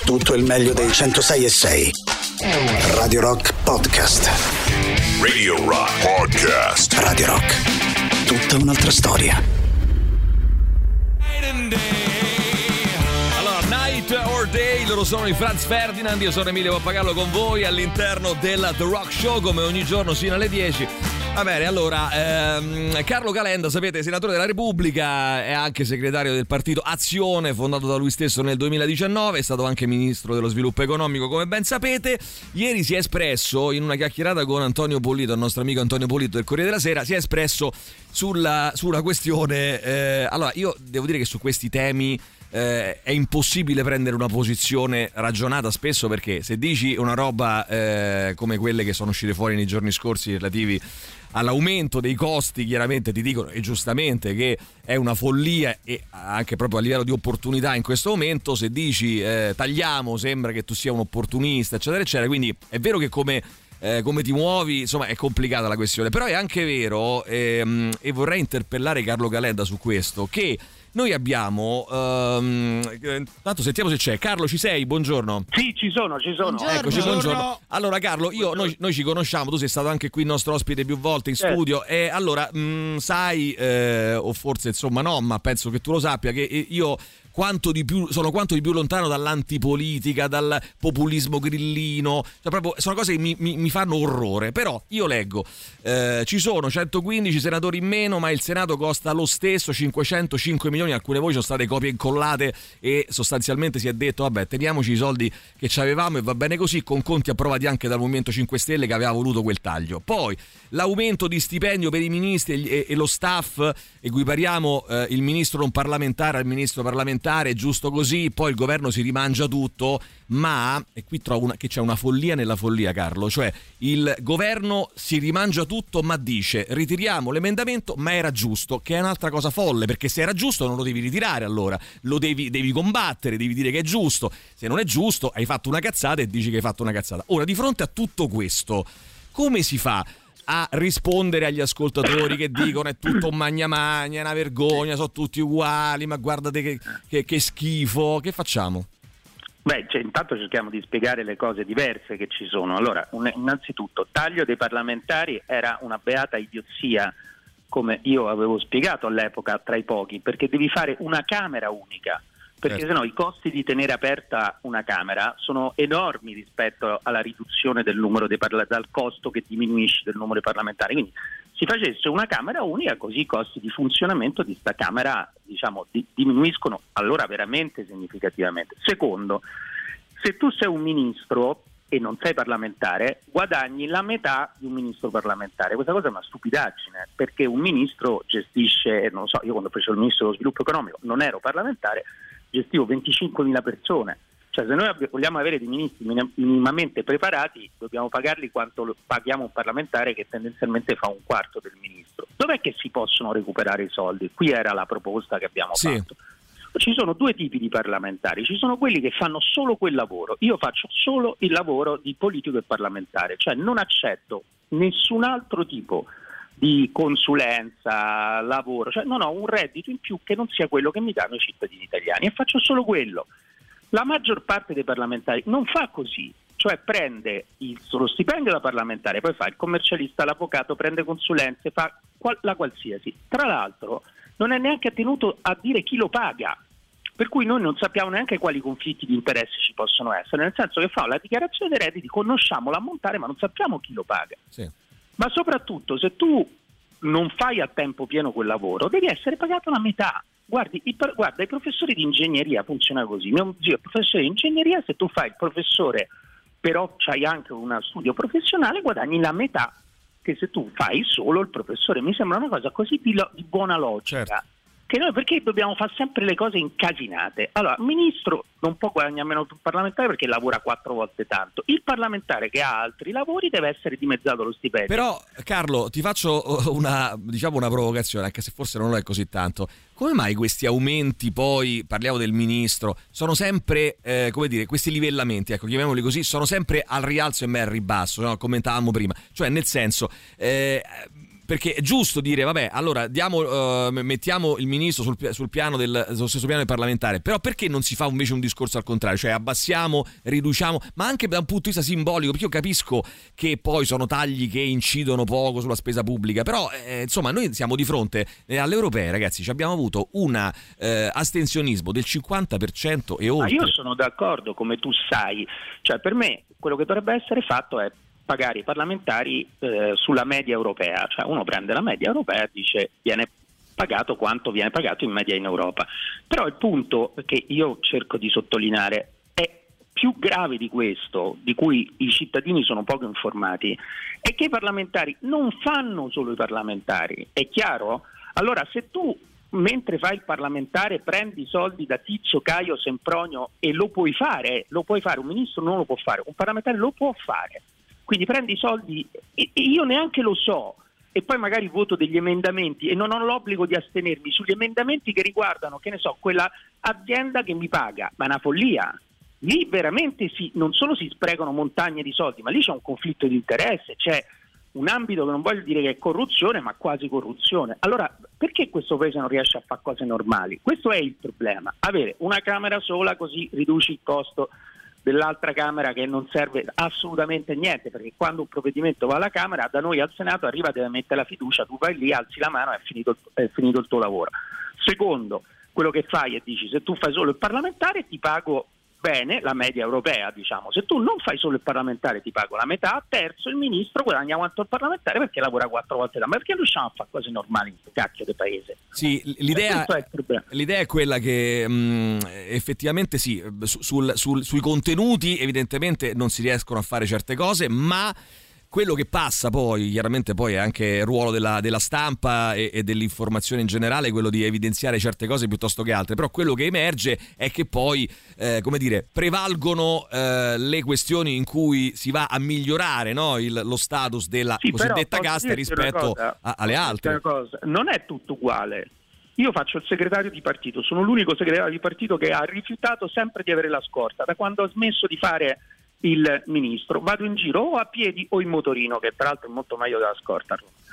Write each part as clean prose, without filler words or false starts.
Tutto il meglio dei 106.6. Radio Rock Podcast. Radio Rock Podcast. Radio Rock. Tutta un'altra storia. Allora, Night or Day, loro sono i Franz Ferdinand, io sono Emilio Pappagallo con voi all'interno della The Rock Show, come ogni giorno sino alle 10. Va bene, allora, Carlo Calenda, sapete, senatore della Repubblica, è anche segretario del partito Azione, fondato da lui stesso nel 2019, è stato anche ministro dello sviluppo economico, come ben sapete. Ieri si è espresso, in una chiacchierata con Antonio Polito, il nostro amico Antonio Polito del Corriere della Sera, si è espresso sulla questione. Allora, io devo dire che su questi temi è impossibile prendere una posizione ragionata spesso, perché se dici una roba come quelle che sono uscite fuori nei giorni scorsi relativi all'aumento dei costi, chiaramente ti dicono, e giustamente, che è una follia, e anche proprio a livello di opportunità in questo momento. Se dici tagliamo, sembra che tu sia un opportunista, eccetera eccetera. Quindi è vero che come ti muovi, insomma, è complicata la questione, però è anche vero, e vorrei interpellare Carlo Calenda su questo, che noi abbiamo tanto sentiamo se c'è. Carlo, ci sei? Buongiorno. Sì, ci sono. Buongiorno. Eccoci, buongiorno. Allora Carlo, noi ci conosciamo, tu sei stato anche qui il nostro ospite più volte in studio, e allora sai, o forse insomma no, ma penso che tu lo sappia, che io sono quanto di più lontano dall'antipolitica, dal populismo grillino, cioè proprio sono cose che mi fanno orrore. Però io leggo, ci sono 115 senatori in meno, ma il Senato costa lo stesso 505 milioni, alcune voci sono state copie incollate e sostanzialmente si è detto vabbè, teniamoci i soldi che ci avevamo e va bene così, con conti approvati anche dal Movimento 5 Stelle che aveva voluto quel taglio. Poi l'aumento di stipendio per i ministri e lo staff, equipariamo il ministro non parlamentare al ministro parlamentare, è giusto così. Poi il governo si rimangia tutto, ma, e qui trovo che c'è una follia nella follia, Carlo, cioè il governo si rimangia tutto ma dice ritiriamo l'emendamento, ma era giusto, che è un'altra cosa folle, perché se era giusto non lo devi ritirare, allora lo devi combattere, devi dire che è giusto. Se non è giusto hai fatto una cazzata e dici che hai fatto una cazzata. Ora, di fronte a tutto questo, come si fa a rispondere agli ascoltatori che dicono è tutto un magna, è una vergogna, sono tutti uguali, ma guardate che schifo? Che facciamo? Beh, intanto cerchiamo di spiegare le cose diverse che ci sono. Allora, innanzitutto, taglio dei parlamentari era una beata idiozia, come io avevo spiegato all'epoca, tra i pochi, perché devi fare una Camera unica, perché sennò i costi di tenere aperta una Camera sono enormi rispetto alla riduzione del numero dal costo che diminuisce del numero dei parlamentari. Quindi si facesse una Camera unica, così i costi di funzionamento di sta Camera, diciamo, diminuiscono allora veramente significativamente. Secondo, se tu sei un ministro e non sei parlamentare, guadagni la metà di un ministro parlamentare. Questa cosa è una stupidaggine, perché un ministro gestisce, non so, io quando facevo il ministro dello sviluppo economico non ero parlamentare, gestivo 25.000 persone. Cioè, se noi vogliamo avere dei ministri minimamente preparati, dobbiamo pagarli quanto paghiamo un parlamentare che tendenzialmente fa un quarto del ministro. Dov'è che si possono recuperare i soldi? Qui era la proposta che abbiamo fatto. Ci sono due tipi di parlamentari, ci sono quelli che fanno solo quel lavoro. Io faccio solo il lavoro di politico e parlamentare, cioè non accetto nessun altro tipo di consulenza, lavoro, cioè non ho un reddito in più che non sia quello che mi danno i cittadini italiani, e faccio solo quello. La maggior parte dei parlamentari non fa così, cioè prende lo stipendio da parlamentare, poi fa il commercialista, l'avvocato, prende consulenze, fa la qualsiasi. Tra l'altro non è neanche tenuto a dire chi lo paga, per cui noi non sappiamo neanche quali conflitti di interessi ci possono essere, nel senso che fa la dichiarazione dei redditi, conosciamo l'ammontare ma non sappiamo chi lo paga. Sì. Ma soprattutto, se tu non fai a tempo pieno quel lavoro, devi essere pagato la metà. Guarda, i professori di ingegneria funziona così. Mio zio è professore di ingegneria, se tu fai il professore però c'hai anche uno studio professionale, guadagni la metà che se tu fai solo il professore. Mi sembra una cosa così di buona logica. Certo. Che noi perché dobbiamo fare sempre le cose incasinate? Allora, il ministro non può guadagnare meno che un parlamentare perché lavora 4 volte tanto. Il parlamentare che ha altri lavori deve essere dimezzato lo stipendio. Però, Carlo, ti faccio una provocazione, anche se forse non lo è così tanto. Come mai questi aumenti, poi parliamo del ministro, sono sempre, questi livellamenti, ecco, chiamiamoli così, sono sempre al rialzo e mai al ribasso, no? Commentavamo prima. Cioè, nel senso, perché è giusto dire vabbè, allora mettiamo il ministro sul piano sullo stesso piano del parlamentare, però perché non si fa invece un discorso al contrario, cioè abbassiamo, riduciamo, ma anche da un punto di vista simbolico, perché io capisco che poi sono tagli che incidono poco sulla spesa pubblica, però insomma noi siamo di fronte alle europee, ragazzi, ci abbiamo avuto un astensionismo del 50% e oltre. Ma io sono d'accordo, come tu sai, cioè per me quello che dovrebbe essere fatto è pagare i parlamentari sulla media europea, cioè uno prende la media europea e dice viene pagato quanto viene pagato in media in Europa. Però il punto che io cerco di sottolineare è più grave di questo, di cui i cittadini sono poco informati, è che i parlamentari non fanno solo i parlamentari, è chiaro? Allora se tu mentre fai il parlamentare prendi soldi da Tizio, Caio, Sempronio e lo puoi fare, un ministro non lo può fare, un parlamentare lo può fare. Quindi prendi i soldi e io neanche lo so e poi magari voto degli emendamenti e non ho l'obbligo di astenermi sugli emendamenti che riguardano, che ne so, quella azienda che mi paga, ma è una follia. Lì veramente non solo si sprecano montagne di soldi, ma lì c'è un conflitto di interesse, c'è un ambito che non voglio dire che è corruzione, ma quasi corruzione. Allora, perché questo paese non riesce a fare cose normali? Questo è il problema. Avere una Camera sola così riduci il costo dell'altra Camera che non serve assolutamente a niente, perché quando un provvedimento va alla Camera, da noi al Senato arriva, deve mettere la fiducia, tu vai lì, alzi la mano e è finito il tuo lavoro. Secondo, quello che fai e dici, se tu fai solo il parlamentare ti pago bene, la media europea, diciamo. Se tu non fai solo il parlamentare ti pago la metà. Terzo, il ministro guadagna quanto il parlamentare perché lavora 4 volte l'anno. Ma perché riusciamo a fare cose normali in questo cacchio di paese? Sì, l'idea è quella che effettivamente sì, sui contenuti evidentemente non si riescono a fare certe cose, ma quello che passa poi, chiaramente poi è anche il ruolo della stampa e dell'informazione in generale, quello di evidenziare certe cose piuttosto che altre, però quello che emerge è che poi, prevalgono le questioni in cui si va a migliorare, no, lo status della cosiddetta casta rispetto alle altre. Non è tutto uguale. Io faccio il segretario di partito, sono l'unico segretario di partito che ha rifiutato sempre di avere la scorta, da quando ho smesso di fare il ministro, vado in giro o a piedi o in motorino, che tra l'altro è molto meglio della scorta.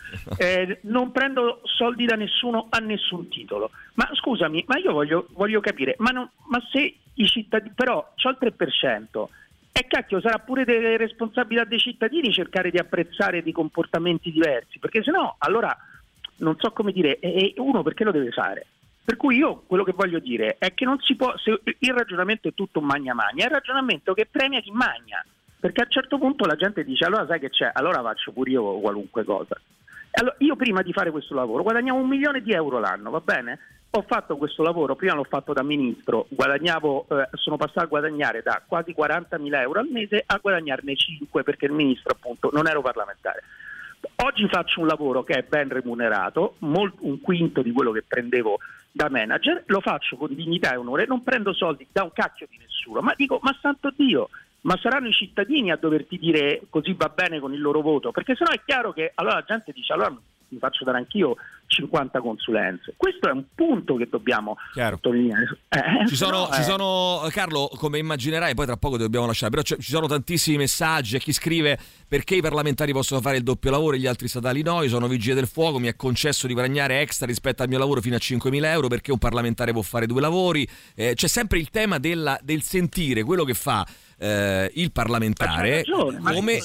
Non prendo soldi da nessuno a nessun titolo. Ma scusami, ma io voglio capire, ma se i cittadini, però c'ho il 3%, e cacchio sarà pure delle responsabilità dei cittadini cercare di apprezzare di comportamenti diversi, perché sennò allora non so come dire, e uno perché lo deve fare? Per cui io quello che voglio dire è che non si può, se il ragionamento è tutto un magna-magna, è il ragionamento che premia chi magna, perché a un certo punto la gente dice allora sai che c'è, allora faccio pure io qualunque cosa. Allora, io prima di fare questo lavoro guadagnavo 1 milione di euro l'anno, va bene? Ho fatto questo lavoro, prima l'ho fatto da ministro, sono passato a guadagnare da quasi 40.000 euro al mese a guadagnarne 5 perché il ministro appunto non ero parlamentare. Oggi faccio un lavoro che è ben remunerato, un quinto di quello che prendevo da manager, lo faccio con dignità e onore, non prendo soldi da un cacchio di nessuno, ma dico, ma santo Dio, ma saranno i cittadini a doverti dire così va bene con il loro voto, perché sennò è chiaro che allora la gente dice allora mi faccio dare anch'io 50 consulenze. Questo è un punto che dobbiamo sottolineare. Ci sono, Carlo, come immaginerai, poi tra poco dobbiamo lasciare, però ci sono tantissimi messaggi a chi scrive perché i parlamentari possono fare il doppio lavoro e gli altri statali no, io sono vigile del fuoco, mi è concesso di guadagnare extra rispetto al mio lavoro fino a 5.000 euro, perché un parlamentare può fare 2 lavori, c'è sempre il tema del sentire quello che fa il parlamentare come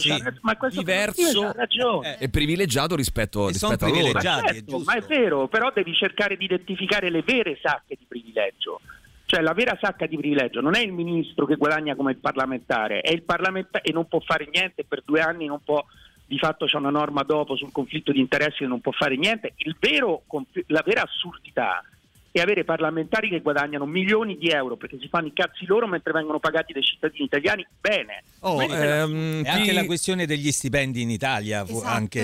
diverso e privilegiato rispetto a loro. Certo, ma è vero, però devi cercare di identificare le vere sacche di privilegio. Cioè la vera sacca di privilegio non è il ministro che guadagna come il parlamentare, è il parlamentare e non può fare niente per 2 anni, non può, di fatto c'è una norma dopo sul conflitto di interessi che non può fare niente. La vera assurdità è avere parlamentari che guadagnano milioni di euro perché si fanno i cazzi loro mentre vengono pagati dai cittadini italiani bene. E anche la questione degli stipendi in Italia, esatto, anche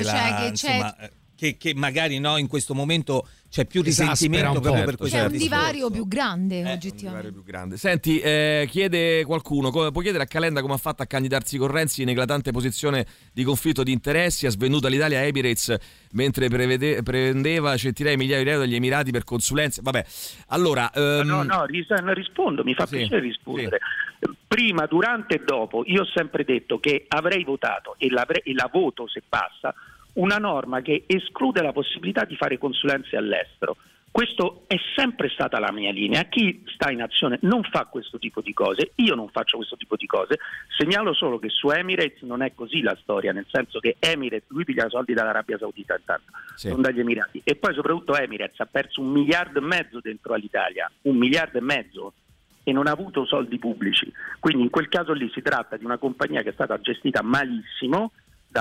che magari no, in questo momento c'è più risentimento proprio per questo. C'è un divario più grande oggettivamente. Più grande. Senti, chiede qualcuno, può chiedere a Calenda come ha fatto a candidarsi con Renzi in eclatante posizione di conflitto di interessi, ha svenduto all'Italia Emirates mentre prendeva centinaia di migliaia di euro dagli Emirati per consulenze. Vabbè, allora rispondo, mi fa piacere rispondere. Sì. Prima, durante e dopo io ho sempre detto che avrei votato e la voto se passa una norma che esclude la possibilità di fare consulenze all'estero. Questo è sempre stata la mia linea. Chi sta in azione non fa questo tipo di cose, io non faccio questo tipo di cose. Segnalo solo che su Emirates non è così la storia, nel senso che Emirates, lui piglia soldi dall'Arabia Saudita intanto, non dagli Emirati, e poi soprattutto Emirates ha perso 1,5 miliardi dentro all'Italia, 1,5 miliardi, e non ha avuto soldi pubblici. Quindi in quel caso lì si tratta di una compagnia che è stata gestita malissimo, tra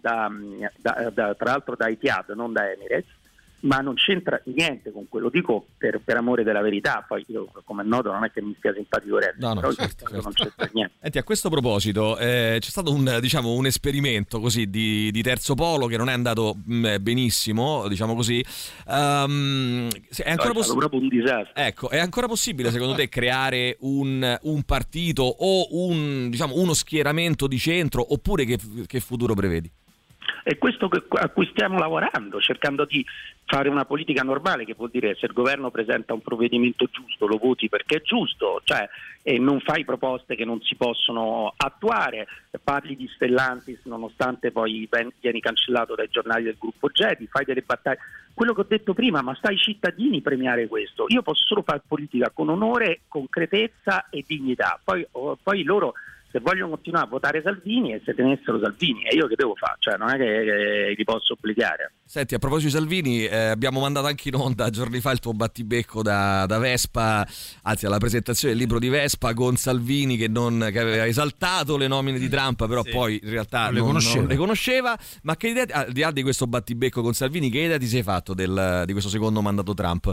l'altro da Etihad, non da Emirates, ma non c'entra niente con quello, dico per amore della verità. Poi io, come è noto, non è che mi stia simpatico Renzi, però certo. Non c'entra niente. Senti, a questo proposito c'è stato un esperimento così di terzo polo che non è andato benissimo, diciamo così. È ancora proprio un disastro. Ecco, è ancora possibile secondo te creare un partito o uno schieramento di centro, oppure che futuro prevedi? È questo a cui stiamo lavorando, cercando di fare una politica normale, che vuol dire se il governo presenta un provvedimento giusto lo voti perché è giusto, cioè, e non fai proposte che non si possono attuare, parli di Stellantis nonostante poi vieni cancellato dai giornali del gruppo Gedi, fai delle battaglie. Quello che ho detto prima, ma sta ai cittadini premiare questo. Io posso solo fare politica con onore, concretezza e dignità, poi loro se vogliono continuare a votare Salvini e se tenessero Salvini, e io che devo fare? Cioè non è che li posso obbligare. Senti, a proposito di Salvini, abbiamo mandato anche in onda giorni fa il tuo battibecco da Vespa, anzi alla presentazione del libro di Vespa con Salvini che aveva esaltato le nomine di Trump, però poi in realtà non le conosceva. Ma che idea, al di là di questo battibecco con Salvini, che idea ti sei fatto di questo secondo mandato Trump?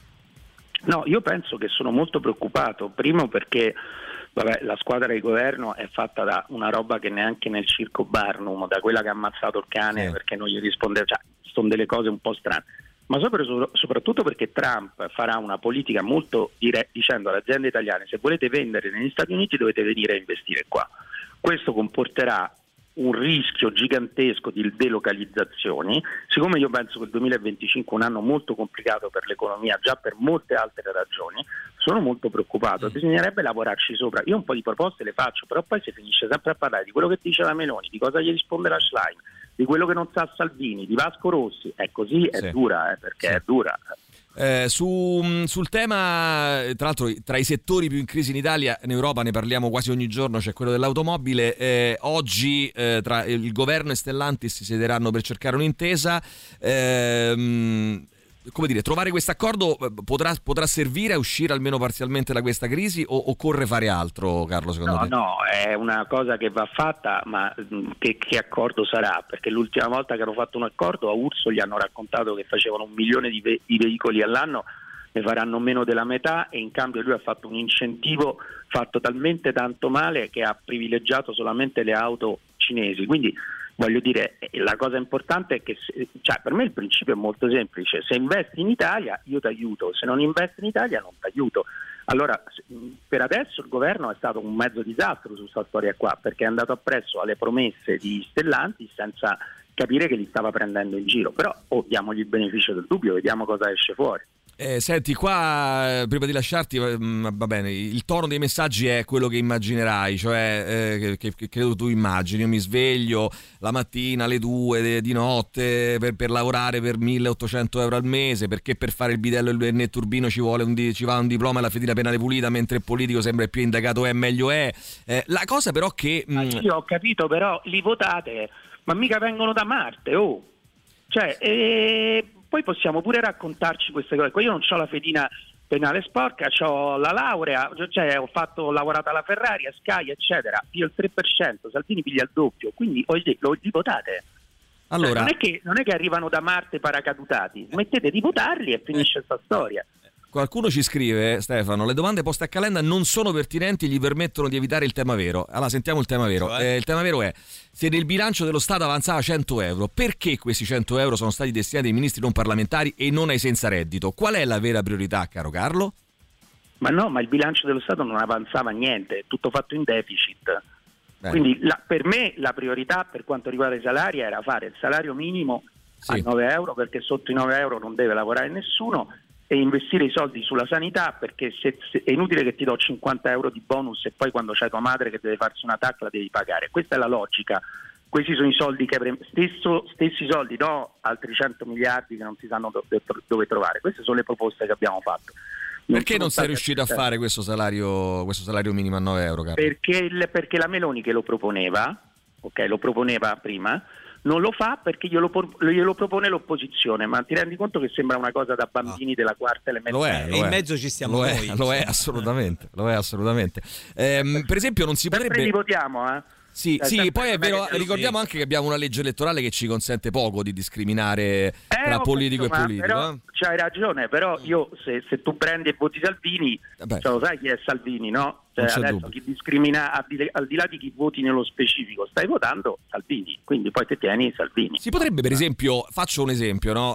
No, io penso che sono molto preoccupato, primo perché la squadra di governo è fatta da una roba che neanche nel circo Barnum, da quella che ha ammazzato il cane perché non gli rispondeva, cioè sono delle cose un po' strane, ma soprattutto perché Trump farà una politica molto dicendo alle aziende italiane: se volete vendere negli Stati Uniti dovete venire a investire qua. Questo comporterà un rischio gigantesco di delocalizzazioni. Siccome io penso che il 2025 è un anno molto complicato per l'economia, già per molte altre ragioni, sono molto preoccupato. Bisognerebbe lavorarci sopra. Io un po' di proposte le faccio, però poi si finisce sempre a parlare di quello che dice la Meloni, di cosa gli risponde la Schlein, di quello che non sa Salvini, di Vasco Rossi. È così, è dura, perché è dura. Sul tema, tra l'altro, tra i settori più in crisi in Italia, in Europa ne parliamo quasi ogni giorno, c'è quello dell'automobile. Oggi tra il governo e Stellantis si siederanno per cercare un'intesa. Come dire, trovare questo accordo potrà servire a uscire almeno parzialmente da questa crisi, o occorre fare altro, Carlo, secondo te? No, è una cosa che va fatta, ma che accordo sarà? Perché l'ultima volta che hanno fatto un accordo a Urso gli hanno raccontato che facevano 1 milione di veicoli all'anno, ne faranno meno della metà, e in cambio lui ha fatto un incentivo fatto talmente tanto male che ha privilegiato solamente le auto cinesi. Quindi voglio dire, la cosa importante è che, per me il principio è molto semplice: se investi in Italia io ti aiuto, se non investi in Italia non ti aiuto. Allora, per adesso il governo è stato un mezzo disastro su questa storia qua, perché è andato appresso alle promesse di Stellantis senza capire che li stava prendendo in giro. Però diamogli il beneficio del dubbio, vediamo cosa esce fuori. Senti, qua prima di lasciarti, va bene, il tono dei messaggi è quello che immaginerai, cioè che credo tu immagini. Io mi sveglio la mattina alle 2 di notte per lavorare per 1.800 euro al mese, perché per fare il bidello e il netturbino ci va un diploma e la fedina penale pulita, mentre il politico sembra più indagato è meglio è. La cosa però che... Io ho capito, però li votate, ma mica vengono da Marte, poi possiamo pure raccontarci queste cose. Io non ho la fedina penale sporca, ho la laurea, ho lavorato alla Ferrari, a Sky, eccetera. Piglio il 3%, Salvini piglia il doppio, quindi lo votate. Allora, non è che arrivano da Marte paracadutati, smettete di votarli e finisce questa storia. Qualcuno ci scrive, Stefano: le domande poste a Calenda non sono pertinenti e gli permettono di evitare il tema vero. Allora sentiamo il tema vero. Il tema vero è: se nel bilancio dello Stato avanzava 100 euro, perché questi 100 euro sono stati destinati ai ministri non parlamentari e non ai senza reddito? Qual è la vera priorità, caro Carlo? Ma il bilancio dello Stato non avanzava niente, è tutto fatto in deficit. Quindi per me la priorità per quanto riguarda i salari era fare il salario minimo a 9 euro, perché sotto i 9 euro non deve lavorare nessuno, e investire i soldi sulla sanità, perché è inutile che ti do 50 euro di bonus e poi quando c'hai tua madre che deve farsi una TAC la devi pagare. Questa è la logica questi sono i soldi che stessi soldi, no altri 100 miliardi che non si sanno dove trovare. Queste sono le proposte che abbiamo fatto. Perché non sei riuscito a fare questo salario minimo a 9 euro, Carlo? Perché la Meloni che lo proponeva prima, non lo fa perché glielo propone l'opposizione, ma ti rendi conto che sembra una cosa da bambini della quarta elementare? E in mezzo ci stiamo noi. Lo è assolutamente. Per esempio non si potrebbe... Sempre li votiamo, Sì, poi è vero, ricordiamo anche che abbiamo una legge elettorale che ci consente poco di discriminare tra politico e politico. Però c'hai ragione, però io se tu prendi e voti Salvini, lo sai chi è Salvini, no? Adesso chi discrimina al di là di chi voti nello specifico, stai votando Salvini, quindi poi te tieni Salvini. Si potrebbe, per esempio, faccio un esempio, no?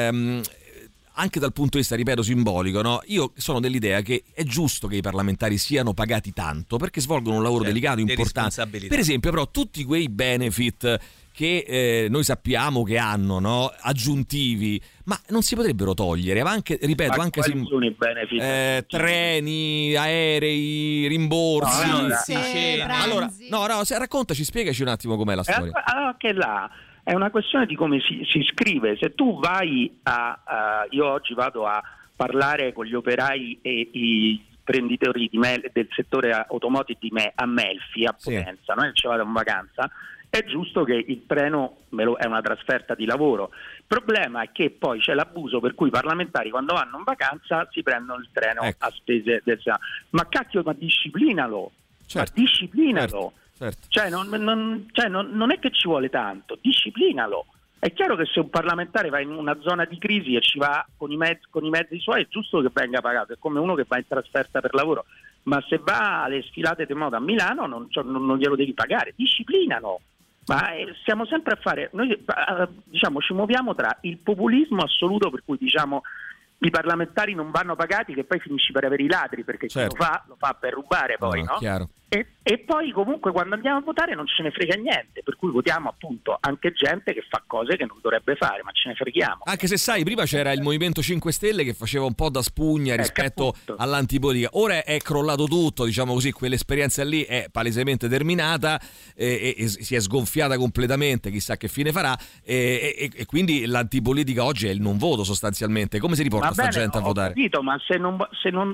Anche dal punto di vista, ripeto, simbolico, no? Io sono dell'idea che è giusto che i parlamentari siano pagati tanto perché svolgono un lavoro delicato, importante. Per esempio, però, tutti quei benefit che noi sappiamo che hanno, no? Aggiuntivi, ma non si potrebbero togliere, ma anche, ripeto, ma anche quali sono i benefit? Treni, aerei, rimborsi, allora, raccontaci, spiegaci un attimo com'è la storia. Che là è una questione di come si scrive. Se tu vai io oggi vado a parlare con gli operai e i imprenditori del settore automotive a Melfi, a Potenza, noi ci vado in vacanza, è giusto che il treno è una trasferta di lavoro. Il problema è che poi c'è l'abuso per cui i parlamentari quando vanno in vacanza si prendono il treno a spese del Senato. Ma cacchio, ma disciplinalo! Certo. Ma disciplinalo! Certo. Cioè non è che ci vuole tanto, disciplinalo. È chiaro che se un parlamentare va in una zona di crisi e ci va con i mezzi suoi, è giusto che venga pagato, è come uno che va in trasferta per lavoro, ma se va alle sfilate di moda a Milano non glielo devi pagare, disciplinalo. Ma stiamo sempre a fare, noi ci muoviamo tra il populismo assoluto per cui diciamo i parlamentari non vanno pagati, che poi finisci per avere i ladri, perché chi lo fa per rubare poi, no? Chiaro. E poi comunque quando andiamo a votare non ce ne frega niente, per cui votiamo appunto anche gente che fa cose che non dovrebbe fare, ma ce ne freghiamo. Anche se sai, prima c'era il Movimento 5 Stelle che faceva un po' da spugna rispetto all'antipolitica, ora è crollato tutto, diciamo così, quell'esperienza lì è palesemente terminata e si è sgonfiata completamente, chissà che fine farà, e quindi l'antipolitica oggi è il non voto sostanzialmente. Come si riporta sta gente a votare? Ho capito, ma se non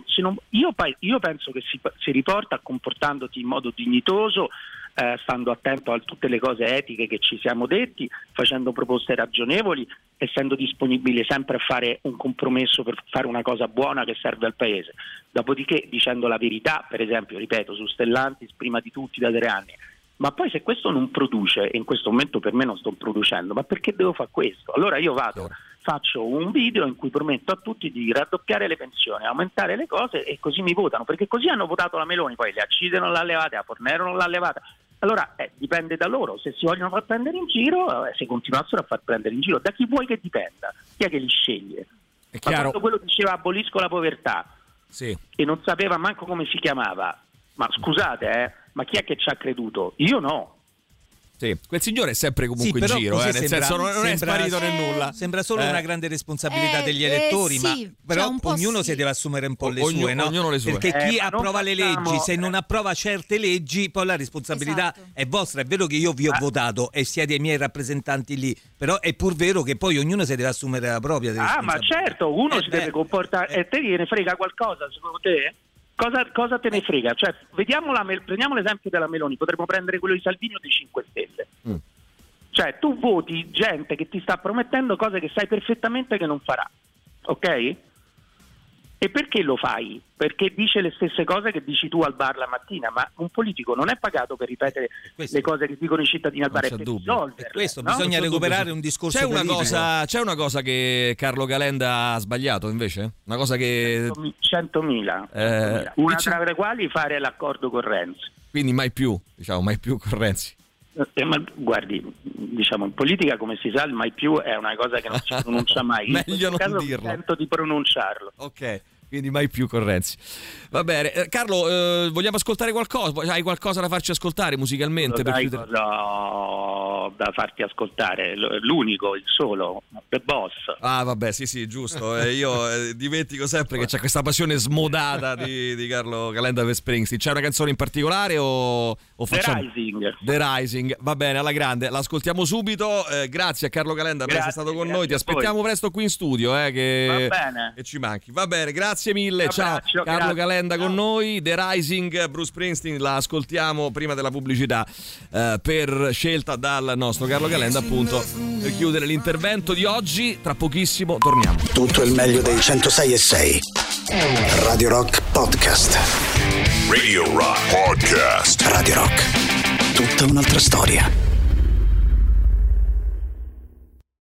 io penso che si riporta comportandosi in modo dignitoso, stando attento a tutte le cose etiche che ci siamo detti, facendo proposte ragionevoli, essendo disponibili sempre a fare un compromesso per fare una cosa buona che serve al Paese. Dopodiché dicendo la verità, per esempio, ripeto, su Stellantis prima di tutti da 3 anni. Ma poi se questo non produce, e in questo momento per me non sto producendo, ma perché devo fare questo? Allora io faccio un video in cui prometto a tutti di raddoppiare le pensioni, aumentare le cose e così mi votano, perché così hanno votato la Meloni, poi le accise non l'ha levata, la Fornero non l'ha levata. Allora dipende da loro, se si vogliono far prendere in giro, se continuassero a far prendere in giro, da chi vuoi che dipenda? Chi è che li sceglie? È chiaro. Ma quando quello diceva abolisco la povertà e non sapeva manco come si chiamava, ma scusate, ma chi è che ci ha creduto? Io no. Sì, quel signore è sempre comunque in giro, nel senso non è sparito nel nulla. Sembra solo una grande responsabilità degli elettori, ma però ognuno si deve assumere un po' le sue, no? Le sue. Perché chi approva le leggi, se non approva certe leggi, poi la responsabilità è vostra. È vero che io vi ho votato e siete i miei rappresentanti lì, però è pur vero che poi ognuno si deve assumere la propria responsabilità. Ma certo, uno si deve comportare. E te gliene frega qualcosa, secondo te? Cosa te ne frega? Cioè, prendiamo l'esempio della Meloni, potremmo prendere quello di Salvini o dei 5 Stelle. Cioè, tu voti gente che ti sta promettendo cose che sai perfettamente che non farà, ok? E perché lo fai? Perché dice le stesse cose che dici tu al bar la mattina, ma un politico non è pagato per ripetere le cose che dicono i cittadini al bar, è per risolverle. Questo bisogna recuperare un discorso politico. C'è una cosa che Carlo Calenda ha sbagliato invece? Una cosa che 100.000. Una tra le quali fare l'accordo con Renzi. Quindi mai più con Renzi. Ma guardi, diciamo in politica, come si sa, il mai più è una cosa che non si pronuncia mai. Meglio non dirlo. Tento di pronunciarlo. Ok, quindi mai più con Renzi. Va bene, Carlo, vogliamo ascoltare qualcosa? Hai qualcosa da farci ascoltare musicalmente? Da farti ascoltare, l'unico, il solo, The Boss. Ah vabbè, sì, giusto. Io dimentico sempre che c'è questa passione smodata di Carlo Calenda per Springsteen. C'è una canzone in particolare o o facciamo The Rising, va bene, alla grande, l'ascoltiamo subito. Grazie a Carlo Calenda per essere stato con noi, ti aspettiamo presto qui in studio, che ci manchi. Va bene, grazie mille. Ciao Carlo Calenda con noi. The Rising, Bruce Springsteen, la ascoltiamo prima della pubblicità per scelta dal nostro Carlo Calenda, appunto, per chiudere l'intervento di oggi. Tra pochissimo torniamo. Tutto il meglio dei 106.6 Radio Rock Podcast. Radio Rock Podcast. Radio Rock, tutta un'altra storia.